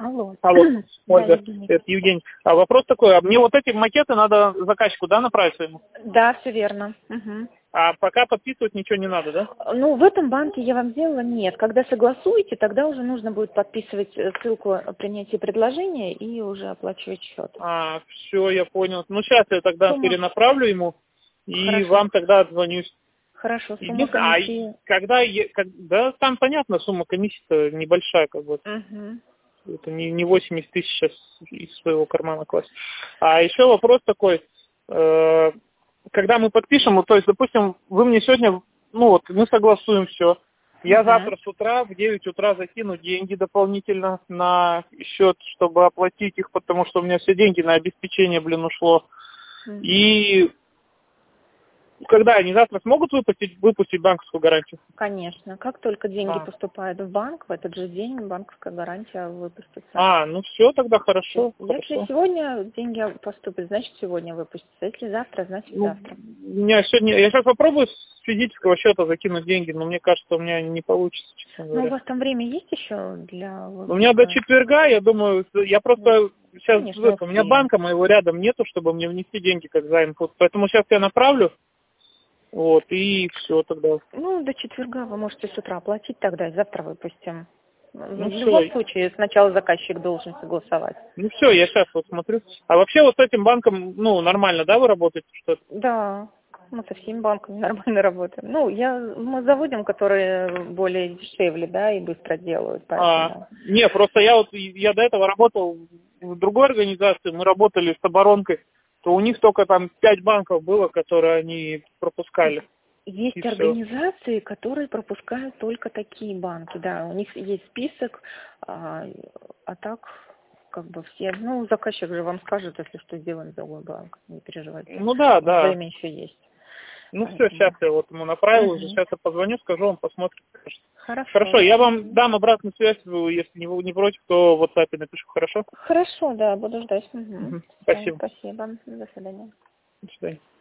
Алло. Алло, Да, Ольга, Евгений. это Евгений. А вопрос такой, а мне вот эти макеты надо заказчику, да, направить своему? Да, все верно. Мгм. А пока подписывать ничего не надо, да? Ну, в этом банке я вам сделала нет. Когда согласуете, тогда уже нужно будет подписывать ссылку о принятии предложения и уже оплачивать счет. А, все, я понял. Ну, сейчас я тогда Сумма. перенаправлю ему, и Хорошо. вам тогда отзвонюсь. Хорошо, сумма Единственное, комиссии. да, там понятно, сумма комиссии-то небольшая, как бы. Мгм. Это не 80 тысяч сейчас из своего кармана класть. А еще вопрос такой, когда мы подпишем, вот, то есть, допустим, вы мне сегодня, ну вот, мы согласуем все. Я Мгм. завтра с утра в 9 утра закину деньги дополнительно на счет, чтобы оплатить их, потому что у меня все деньги на обеспечение, ушло. Мгм. И когда они завтра смогут выпустить банковскую гарантию? Конечно. Как только деньги А, поступают в банк, в этот же день банковская гарантия выпустится. ну все, тогда хорошо, Если хорошо. сегодня деньги поступят, значит сегодня выпустятся. Если завтра, значит Ну, завтра. у меня сегодня, я сейчас попробую с физического счета закинуть деньги, но мне кажется, у меня не получится, честно Ну, у говоря. вас там время есть еще для У меня до выпуска? четверга, я думаю, я просто сейчас, Конечно, у меня успеем. банка моего рядом нету, чтобы мне внести деньги как займ. Вот поэтому сейчас я направлю, вот, и все тогда. Ну, до четверга вы можете с утра оплатить тогда, и завтра выпустим. Ну В любом все, случае, сначала заказчик должен согласовать. я сейчас вот смотрю. А вообще вот с этим банком, ну, нормально, да, вы работаете? Что Да, мы со всеми банками нормально работаем. Ну, мы заводим, которые более дешевле, да, и быстро делают, поэтому... Не, просто я до этого работал в другой организации, мы работали с оборонкой, то у них только там 5 банков было, которые они пропускали. И Есть все. организации, которые пропускают только такие банки, да, у них есть список, а так, как бы все, ну, заказчик же вам скажет, если что, сделаем другой банк, не переживайте, Ну да, да. время еще есть, Ну все, сейчас поэтому. я вот ему направил уже, Мгм. сейчас я позвоню, скажу, он посмотрит. Хорошо. Хорошо, я вам Мгм. дам обратную связь, если не против, то в WhatsApp напишу, хорошо? Хорошо, да, буду ждать. Мгм. Всё, Спасибо. спасибо, до свидания. До свидания.